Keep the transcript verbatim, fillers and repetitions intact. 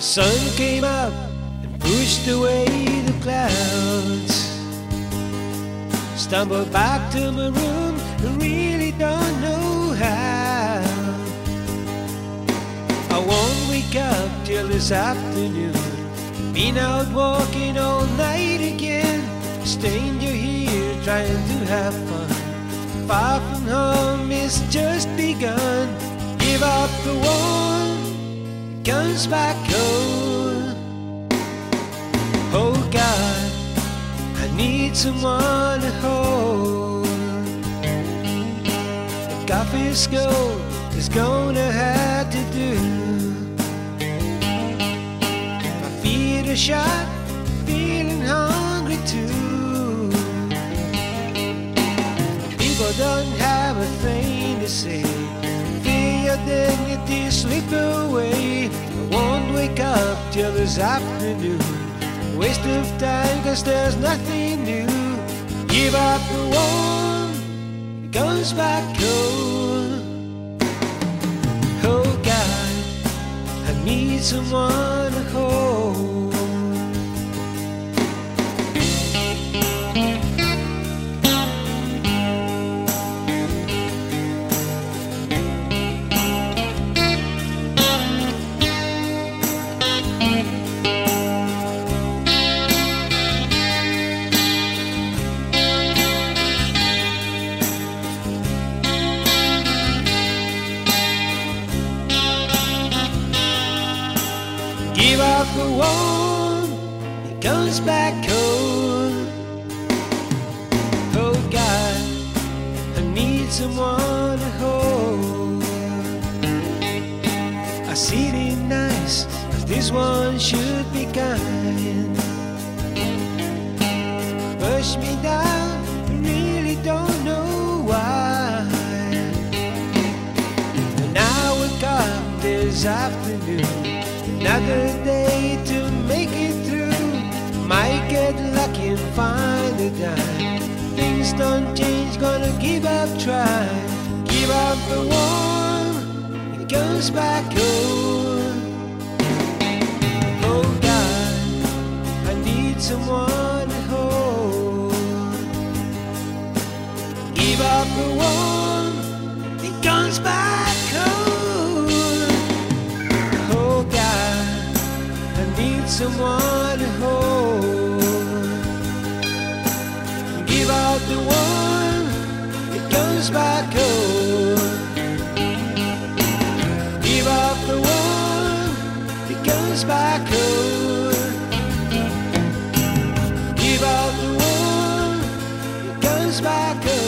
sun came up and pushed away the clouds. Stumbled back to my room and really don't know how. I won't wake up till this afternoon. Been out walking all night again. Stranger here trying to have fun. Far from home it's just begun. Give up the one that comes back home. Oh God, I need someone to hold. The coffee scope is gonna have to do. My feet are shot, feeling hungry too. People don't have a thing to say. Feel your dignity slip away. I won't wake up till this afternoon. Waste of time cause there's nothing new. Give up the one that comes back home. Oh God, I need someone to hold. Give up the one that comes back home. Oh God, I need someone to hold. I see it nice, but this one should be kind. Push me down, I really don't know why. And I woke up this afternoon. Another day to make it through. Might get lucky and find a dime. Things don't change, gonna give up trying. Give up the one that comes back home. Oh God, I need someone to hold. Give up the one that comes back home. Someone to hold. Give out the one that comes back home. Give up the one that comes back home. Give out the one that comes back home.